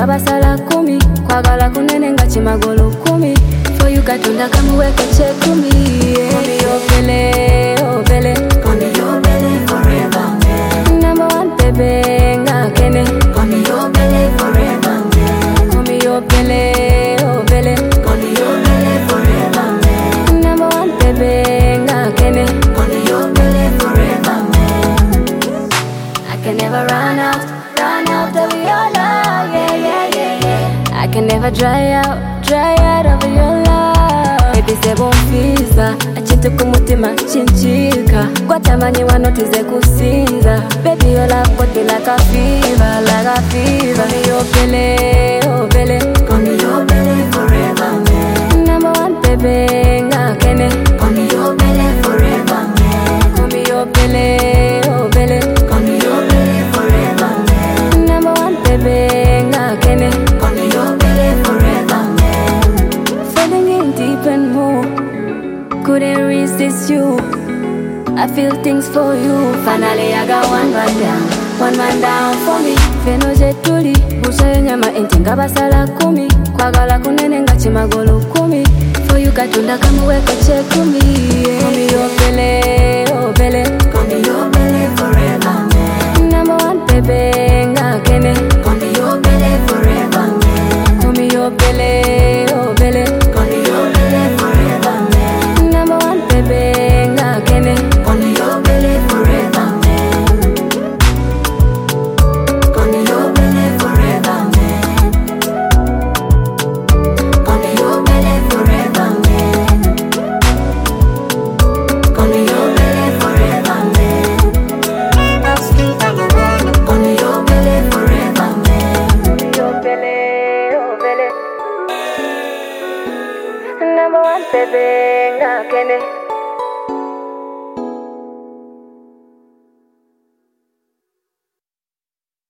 entenga basala 10 kwagala kunene nga chimagolo 10 for you katonda kamuweke chekumi Mommy yo bele oh bele Mommy yo bele forever man number 1 baby nga kene Mommy yo bele forever man Mommy yo bele oh bele Mommy yo bele forever man number 1 baby nga kene Mommy yo bele forever man I can never run out of your love, yeah. I can never dry out of your love. Baby se bonfisa, achintu kumutima chinchika. Gwatamani wanotize kusinza. Baby your love got me like a fever. Mommy yo bele, oh bele. Mommy yo bele forever man. Number 1 baby nga kene. Mommy yo bele forever man. Mommy yo bele, oh bele. Mommy yo bele forever man. Number 1 baby nga kene. Mommy yo bele forever man. Falling in deep and more, couldn't resist you. I feel things for you. Finally I got one man down for me. Feno jetuli, busha yenyama entenga basala 10 kwagala kunene nga chimagolo 10 for you katonda kamuweke chekumi Mommy yo bele oh bele Mommy yo bele forever man number 1 baby nga kene Mommy yo bele forever man Mommy yo bele oh bele Mommy yo bele forever man number 1 baby nga kene Mommy yo bele forever man Mommy yo bele forever man Mommy yo bele forever man Mommy yo bele forever man Mommy yo bele forever man Mommy yo bele oh bele number 1 baby nga kene